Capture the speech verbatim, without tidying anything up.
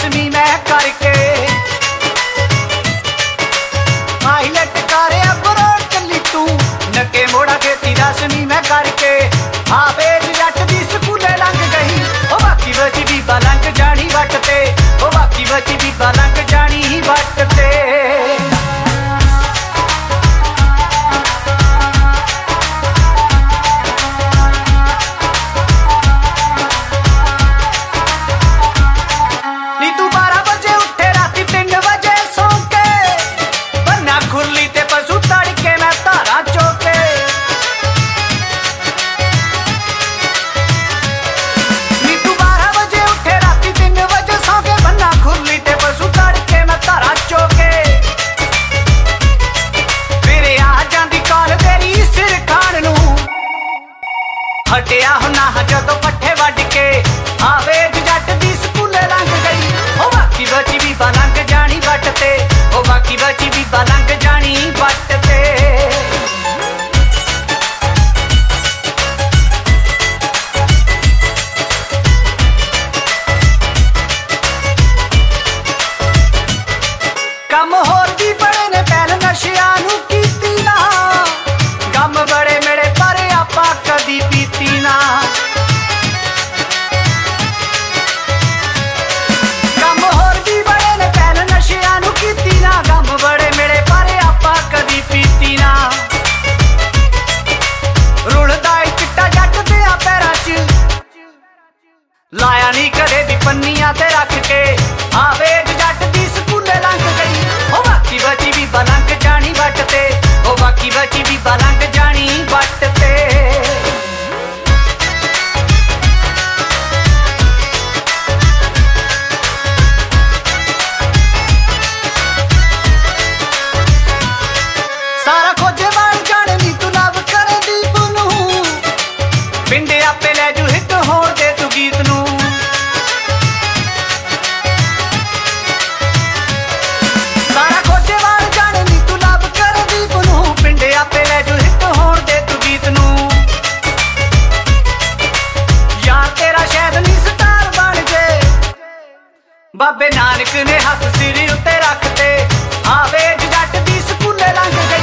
दसवीं मैं करके पायलट करे अबरोड चली तू नके मोड़ा खेती दसवीं मैं करके हाफिज जट दी स्कूले लंघ गई ओ बाकी बची बीबा लंघ जानी वट ते ओ बाकी बची बीबा लंघ जानी वट ते हटिया हुना जदों पट्ठे वड के हाफिज जट दी स्कूले लंघ गई ओ बाकी बची बीबा लंघ जानी वट ते ओ बाकी बची बीबा लंघ जानी वट ते कम होर भी बड़े ने पहल नशिया नू कीती ना गम बड़े मेरे पर आपा कदी पीती ना गम होर भी बड़े ने पहल नशिया नू कीती ना गम बड़े मेरे पर आपा कदी पीती ना रुड़दा चिट्टा जट दे पैरां च लाया नी कदे दी पन्नियां ते रख के हाफिज जट दी स्कूले लंघ गई ओ बाकी बची बीबा लंघ जानी वट ते ओ बाकी बची बीबा लंघ जानी वट ते सारा खोजे वाल जाने नी तू लव करे दीप नू पिंडे आपे ले जू हिट होण दे तू गीत नू सारा खोजे वाल जाने नी तू लव करे दीप नू पिंडे आपे ले जू हिट होण दे तू गीत नू यार तेरा शायद नी स्टार बन जे बाबे नानक ने हथ सिर उत्ते रखते हाफिज जट दी स्कूले लंघ गई